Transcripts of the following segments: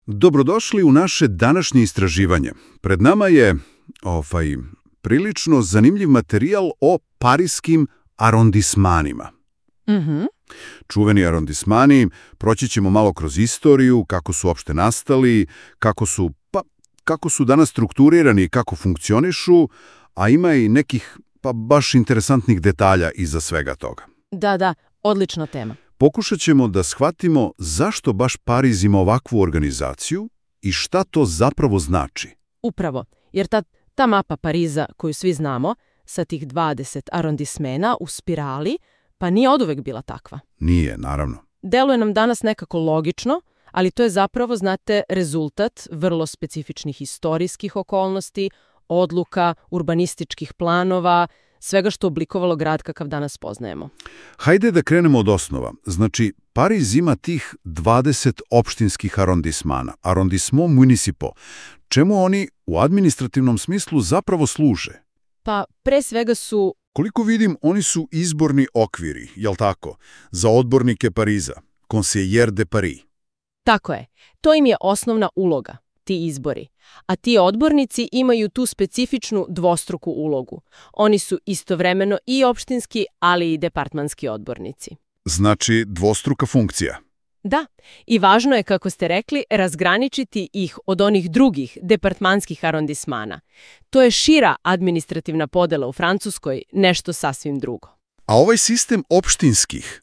Dobrodošli u naše današnje istraživanje. Pred nama je prilično zanimljiv materijal o pariskim arondismanima. Čuveni arondismani, proći ćemo malo kroz istoriju, kako su uopšte nastali, kako su danas strukturirani i kako funkcionišu, a ima i nekih baš interesantnih detalja iza svega toga. Da, odlična tema. Pokušat ćemo da shvatimo zašto baš Pariz ima ovakvu organizaciju i šta to zapravo znači. Upravo, jer ta mapa Pariza koju svi znamo, sa tih 20 arondismena u spirali, pa nije oduvek bila takva. Nije, naravno. Deluje nam danas nekako logično, ali to je zapravo, znate, rezultat vrlo specifičnih historijskih okolnosti, odluka, urbanističkih planova, svega što oblikovalo grad kakav danas poznajemo. Hajde da krenemo od osnova. Znači, Pariz ima tih 20 opštinskih arondismana, arrondissement municipaux. Čemu oni u administrativnom smislu zapravo služe? Pa, pre svega su... Koliko vidim, oni su izborni okviri, jel tako? Za odbornike Pariza, conseiller de Paris. Tako je. To im je osnovna uloga, ti izbori. A ti odbornici imaju tu specifičnu dvostruku ulogu. Oni su istovremeno i opštinski, ali i departmanski odbornici. Znači, dvostruka funkcija. Da, i važno je, kako ste rekli, razgraničiti ih od onih drugih departmanskih arondismana. To je šira administrativna podela u Francuskoj, nešto sasvim drugo. A ovaj sistem opštinskih,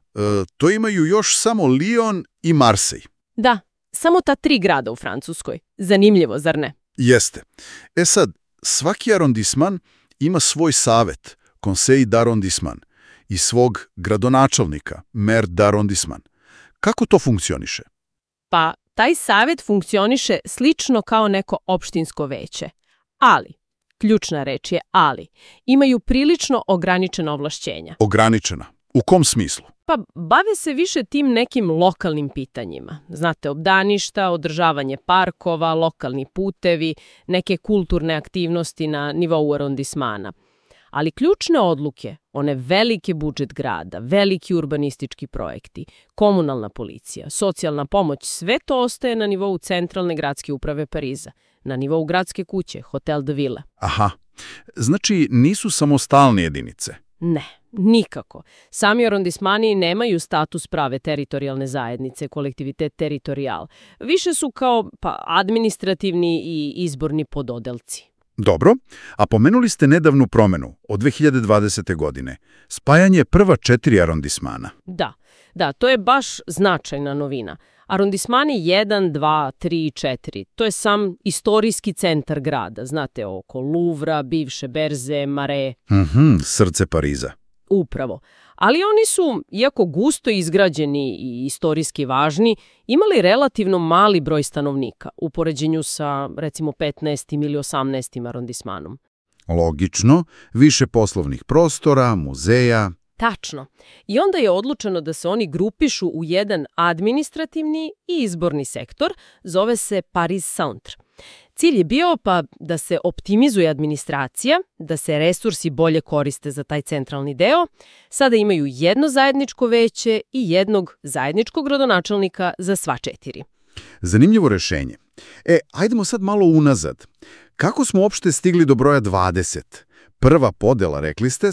to imaju još samo Lyon i Marseille. Da, samo ta 3 grada u Francuskoj. Zanimljivo, zar ne? Jeste. Sad, svaki arondisman ima svoj savet, conseil d'arrondissement, i svog gradonačelnika, maire d'arrondissement. Kako to funkcioniše? Pa, taj savjet funkcioniše slično kao neko opštinsko veće. Ali, ključna reč je ali, imaju prilično ograničena ovlašćenja. Ograničena? U kom smislu? Pa, bave se više tim nekim lokalnim pitanjima. Znate, obdaništa, održavanje parkova, lokalni putevi, neke kulturne aktivnosti na nivou arondismana. Ali ključne odluke, one veliki budžet grada, veliki urbanistički projekti, komunalna policija, socijalna pomoć, sve to ostaje na nivou centralne gradske uprave Pariza, na nivou gradske kuće, Hotel de Ville. Aha, znači nisu samostalne jedinice? Ne, nikako. Sami arondismani nemaju status prave teritorijalne zajednice, kolektivitet teritorial. Više su kao administrativni i izborni pododelci. Dobro, a pomenuli ste nedavnu promenu od 2020. godine. Spajanje prva 4 arondismana. Da, to je baš značajna novina. Arondismani 1, 2, 3 i 4. To je sam istorijski centar grada. Znate, oko Louvra, bivše berze, Marais. Srce Pariza. Upravo. Ali oni su, iako gusto izgrađeni i istorijski važni, imali relativno mali broj stanovnika u poređenju sa, recimo, 15. ili 18. arondismanom. Logično, više poslovnih prostora, muzeja. Tačno. I onda je odlučeno da se oni grupišu u jedan administrativni i izborni sektor, zove se Paris Centre. Cilj je bio da se optimizuje administracija, da se resursi bolje koriste za taj centralni deo. Sada imaju jedno zajedničko veće i jednog zajedničkog gradonačelnika za sva 4. Zanimljivo rešenje. Hajdemo sad malo unazad. Kako smo uopšte stigli do broja 20? Prva podela, rekli ste,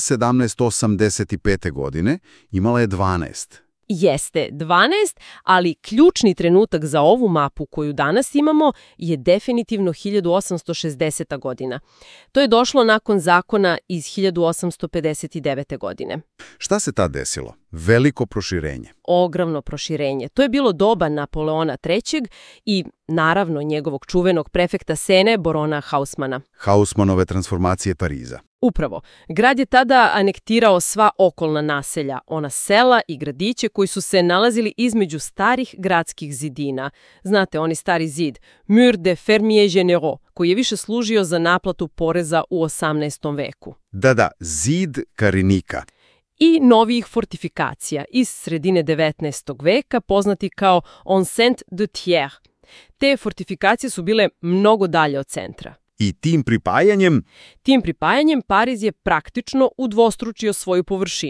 1785. godine, imala je 12. Jeste 12, ali ključni trenutak za ovu mapu koju danas imamo je definitivno 1860. godina. To je došlo nakon zakona iz 1859. godine. Šta se tad desilo? Veliko proširenje. Ogromno proširenje. To je bilo doba Napoleona III. I naravno njegovog čuvenog prefekta Sene, barona Haussmana. Haussmanove transformacije Pariza. Upravo. Grad je tada anektirao sva okolna naselja, ona sela i gradiće koji su se nalazili između starih gradskih zidina. Znate, oni stari zid, Mur de Fermiers Généraux, koji je više služio za naplatu poreza u 18. veku. Da, zid Karinika. I novijih fortifikacija iz sredine 19. veka, poznati kao enceinte de Thiers. Te fortifikacije su bile mnogo dalje od centra. I tim pripajanjem Pariz je praktično udvostručio svoju površinu.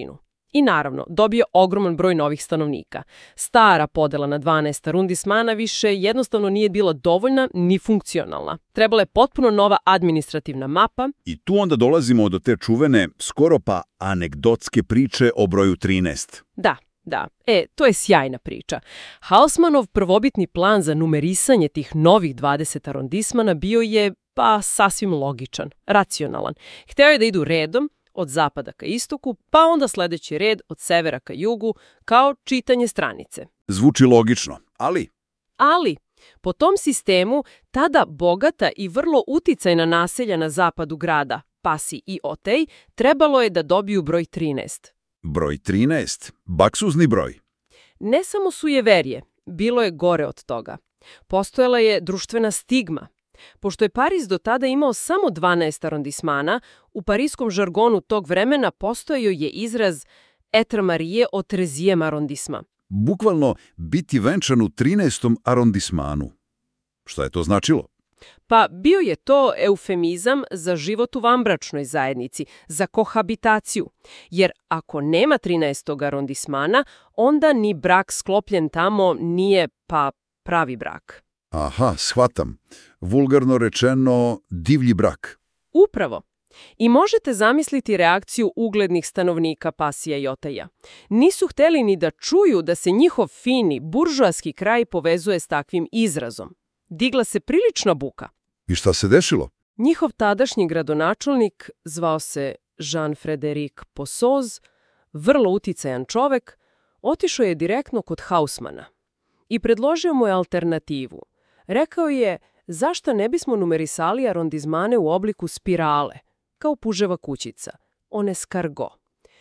I naravno, dobio ogroman broj novih stanovnika. Stara podela na 12 arondismana više jednostavno nije bila dovoljna ni funkcionalna. Trebala je potpuno nova administrativna mapa. I tu onda dolazimo do te čuvene, skoro pa anegdotske priče o broju 13. Da. To je sjajna priča. Haussmannov prvobitni plan za numerisanje tih novih 20 arondismana bio je, sasvim logičan, racionalan. Hteo je da idu redom, od zapada ka istoku, pa onda sledeći red od severa ka jugu, kao čitanje stranice. Zvuči logično, Ali, po tom sistemu, tada bogata i vrlo uticajna naselja na zapadu grada, Pasi i Otej, trebalo je da dobiju broj 13. Broj 13, baksuzni broj. Ne samo sujeverje, bilo je gore od toga. Postojala je društvena stigma. Pošto je Pariz do tada imao samo 12 arondismana, u pariskom žargonu tog vremena postojao je izraz être marié au 13e arondissement. Bukvalno biti venčan u 13. arondismanu. Šta je to značilo? Pa bio je to eufemizam za život u vanbračnoj zajednici, za kohabitaciju. Jer ako nema 13. arondismana, onda ni brak sklopljen tamo nije pravi brak. Aha, shvatam. Vulgarno rečeno, divlji brak. Upravo. I možete zamisliti reakciju uglednih stanovnika Pasija i Oteja. Nisu hteli ni da čuju da se njihov fini, buržoaski kraj povezuje s takvim izrazom. Digla se prilična buka. I šta se dešilo? Njihov tadašnji gradonačelnik, zvao se Jean-Frédéric Possoz, vrlo uticajan čovek, otišao je direktno kod Haussmanna i predložio mu je alternativu. Rekao je, zašto ne bismo numerisali arondizmane u obliku spirale, kao puževa kućica, on escargot.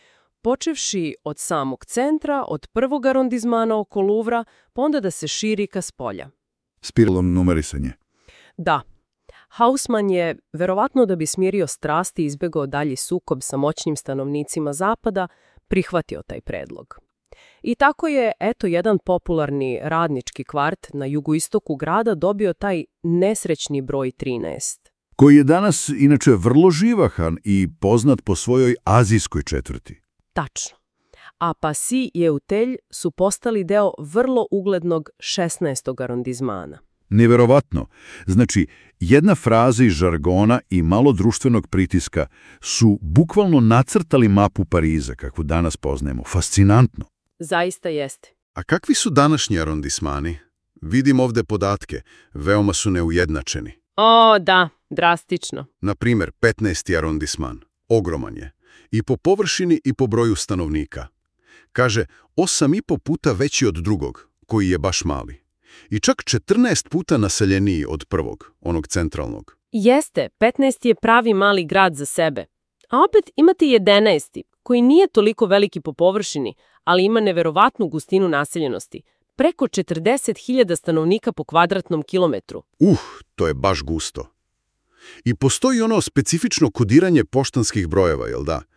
Počevši od samog centra, od prvog arondizmana oko Louvra, pa onda da se širi ka spolja. Spiralom numerisanje. Da. Haussmann je, verovatno da bi smirio strasti i izbegao dalji sukob sa moćnim stanovnicima zapada, prihvatio taj predlog. I tako je, jedan popularni radnički kvart na jugoistoku grada dobio taj nesrećni broj 13. Koji je danas, inače, vrlo živahan i poznat po svojoj azijskoj četvrti. Tačno. A Passy i Euteuil su postali deo vrlo uglednog 16. arondizmana. Neverovatno. Znači, jedna fraza iz žargona i malo društvenog pritiska su bukvalno nacrtali mapu Pariza, kakvu danas poznajemo. Fascinantno. Zaista jeste. A kakvi su današnji arondismani? Vidim ovde podatke, veoma su neujednačeni. O, da, drastično. Na primjer, 15. arondisman, ogroman je, i po površini i po broju stanovnika. Kaže, 8,5 puta veći od drugog, koji je baš mali. I čak 14 puta naseljeniji od prvog, onog centralnog. Jeste, 15 je pravi mali grad za sebe. A opet imate 11, koji nije toliko veliki po površini, ali ima neverovatnu gustinu naseljenosti. Preko 40.000 stanovnika po kvadratnom kilometru. To je baš gusto. I postoji ono specifično kodiranje poštanskih brojeva, jel da?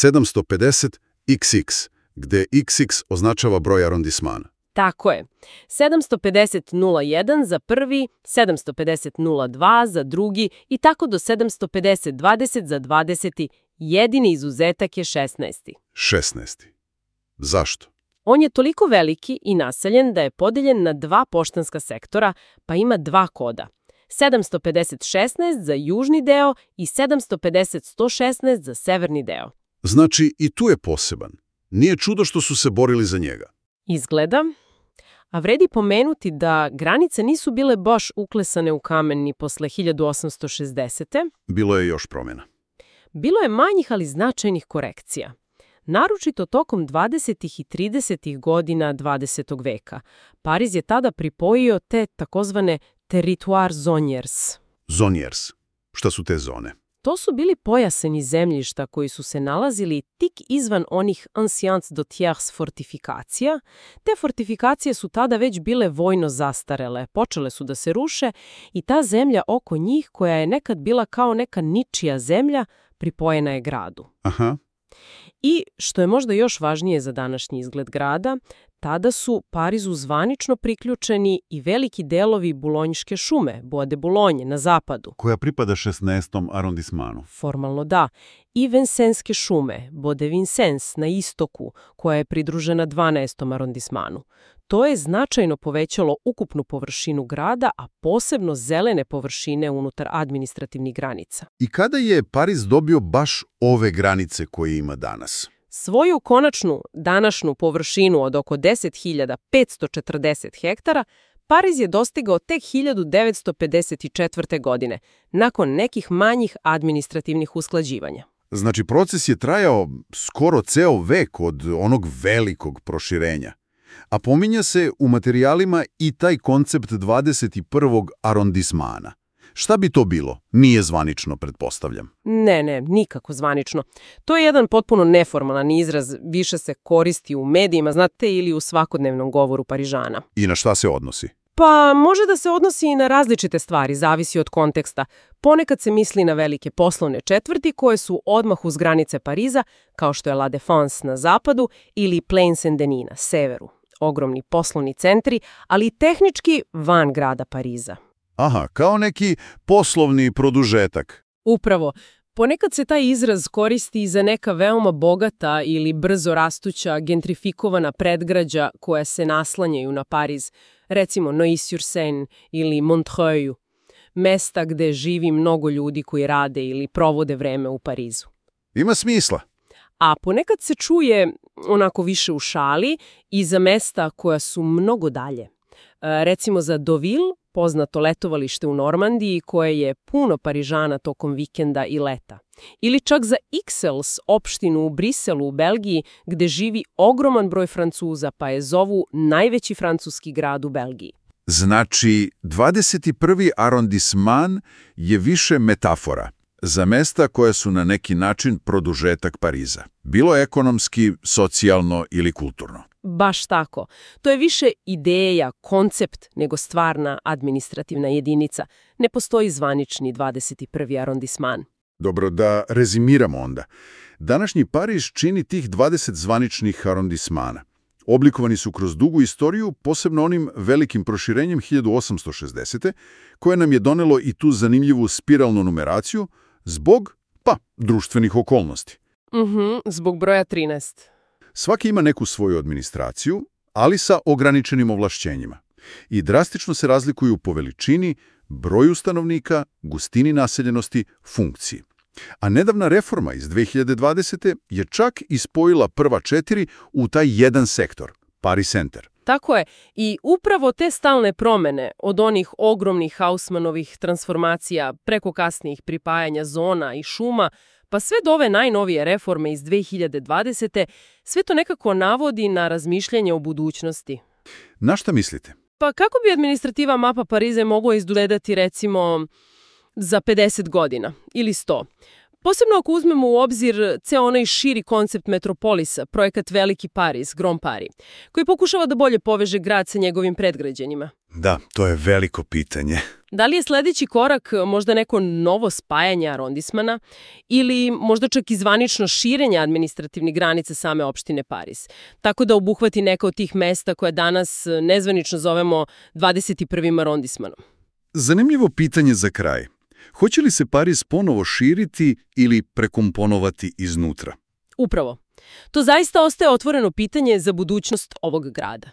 750 XX, gde XX označava broj arondismana. Tako je. 750-01 za prvi, 750-02 za drugi i tako do 750-20 za 20. Jedini izuzetak je 16. 16. Zašto? On je toliko veliki i naseljen da je podeljen na 2 poštanska sektora, pa ima 2 koda. 750-16 za južni deo i 750-116 za severni deo. Znači, i tu je poseban. Nije čudo što su se borili za njega. Izgleda. A vredi pomenuti da granice nisu bile baš uklesane u kamen ni posle 1860. Bilo je još promjena. Bilo je manjih, ali značajnih korekcija. Naročito tokom 20. i 30. godina 20. veka. Pariz je tada pripojio te takozvane territoire zoniers. Zoniers. Šta su te zone? To su bili pojaseni zemljišta koji su se nalazili tik izvan onih anciens de tiers fortifikacija. Te fortifikacije su tada već bile vojno zastarele, počele su da se ruše i ta zemlja oko njih, koja je nekad bila kao neka ničija zemlja, pripojena je gradu. Aha. I, što je možda još važnije za današnji izgled grada, tada su Parizu zvanično priključeni i veliki delovi Bulonjske šume, Bois de Boulogne, na zapadu. Koja pripada 16. arondismanu. Formalno da. I Vincenske šume, Bois de Vincennes, na istoku, koja je pridružena 12. arondismanu. To je značajno povećalo ukupnu površinu grada, a posebno zelene površine unutar administrativnih granica. I kada je Pariz dobio baš ove granice koje ima danas? Svoju konačnu današnju površinu od oko 10.540 hektara Pariz je dostigao tek 1954. godine, nakon nekih manjih administrativnih usklađivanja. Znači, proces je trajao skoro ceo vek od onog velikog proširenja. A pominja se u materijalima i taj koncept 21. arondismana. Šta bi to bilo? Nije zvanično, pretpostavljam. Ne, nikako zvanično. To je jedan potpuno neformalan izraz, više se koristi u medijima, znate, ili u svakodnevnom govoru Parižana. I na šta se odnosi? Pa može da se odnosi i na različite stvari, zavisi od konteksta. Ponekad se misli na velike poslovne četvrti koje su odmah uz granice Pariza, kao što je La Défense na zapadu ili Plaine Saint-Denis na severu. Ogromni poslovni centri, ali i tehnički van grada Pariza. Aha, kao neki poslovni produžetak. Upravo. Ponekad se taj izraz koristi za neka veoma bogata ili brzo rastuća gentrifikovana predgrađa koja se naslanjaju na Pariz, recimo Neuilly-sur-Seine ili Montreuil, mesta gde živi mnogo ljudi koji rade ili provode vreme u Parizu. Ima smisla. A ponekad se čuje, onako više u šali, i za mesta koja su mnogo dalje. Recimo za Deauville, poznato letovalište u Normandiji koje je puno Parižana tokom vikenda i leta. Ili čak za Ixelles, opštinu u Briselu u Belgiji, gde živi ogroman broj Francuza, pa je zovu najveći francuski grad u Belgiji. Znači, 21. arondisman je više metafora za mesta koja su na neki način produžetak Pariza. Bilo ekonomski, socijalno ili kulturno. Baš tako. To je više ideja, koncept, nego stvarna administrativna jedinica. Ne postoji zvanični 21. arondisman. Dobro, da rezimiramo onda. Današnji Pariz čini tih 20 zvaničnih arondismana. Oblikovani su kroz dugu istoriju, posebno onim velikim proširenjem 1860. koje nam je donelo i tu zanimljivu spiralnu numeraciju zbog, društvenih okolnosti. Zbog broja 13. Svaki ima neku svoju administraciju, ali sa ograničenim ovlašćenjima. I drastično se razlikuju po veličini, broju stanovnika, gustini naseljenosti, funkciji. A nedavna reforma iz 2020. je čak ispojila prva 4 u taj jedan sektor, Paris Center. Tako je. I upravo te stalne promene, od onih ogromnih Haussmannovih transformacija preko kasnijih pripajanja zona i šuma, pa sve do ove najnovije reforme iz 2020. sve to nekako navodi na razmišljanje o budućnosti. Na šta mislite? Pa kako bi administrativa mapa Pariza mogla izgledati recimo za 50 godina ili 100? Posebno ako uzmemo u obzir ceo onaj širi koncept metropolisa, projekat Veliki Pariz, Grand Paris, koji pokušava da bolje poveže grad sa njegovim predgrađanjima. Da, to je veliko pitanje. Da li je sledeći korak možda neko novo spajanje arondismana ili možda čak i zvanično širenje administrativnih granica same opštine Pariz, tako da obuhvati neka od tih mesta koje danas nezvanično zovemo 21. arondismanom? Zanimljivo pitanje za kraj. Hoće li se Pariz ponovo širiti ili prekomponovati iznutra? Upravo. To zaista ostaje otvoreno pitanje za budućnost ovog grada.